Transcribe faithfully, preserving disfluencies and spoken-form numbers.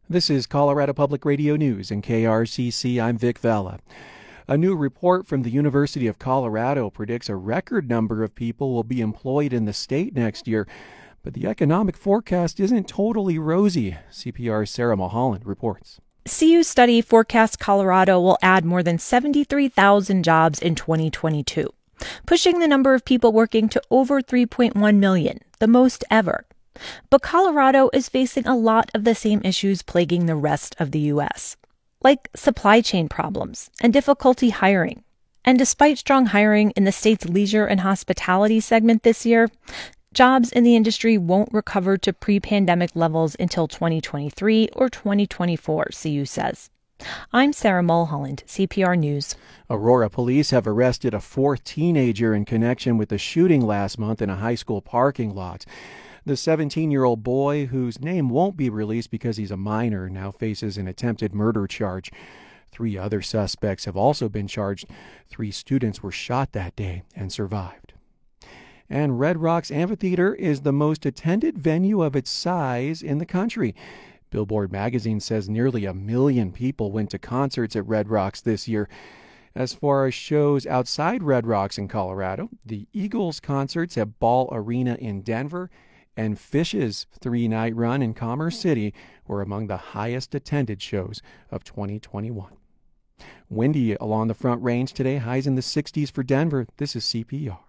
This is Colorado Public Radio News and K R C C. I'm Vic Vela. A new report from the University of Colorado predicts a record number of people will be employed in the state next year, but the economic forecast isn't totally rosy. C P R's Sarah Mulholland reports. C U's study forecasts Colorado will add more than seventy-three thousand jobs in twenty twenty-two, pushing the number of people working to over three point one million, the most ever. But Colorado is facing a lot of the same issues plaguing the rest of the U S, like supply chain problems and difficulty hiring. And despite strong hiring in the state's leisure and hospitality segment this year, jobs in the industry won't recover to pre-pandemic levels until twenty twenty-three or twenty twenty-four, C U says. I'm Sarah Mulholland, C P R News. Aurora police have arrested a fourth teenager in connection with the shooting last month in a high school parking lot. The seventeen-year-old boy, whose name won't be released because he's a minor, now faces an attempted murder charge. Three other suspects have also been charged. Three students were shot that day and survived. And Red Rocks Amphitheater is the most attended venue of its size in the country. Billboard magazine says nearly a million people went to concerts at Red Rocks this year. As far as shows outside Red Rocks in Colorado, the Eagles concerts at Ball Arena in Denver and Phish's three-night run in Commerce City were among the highest attended shows of twenty twenty-one. Windy along the Front Range today, highs in the sixties for Denver. This is C P R.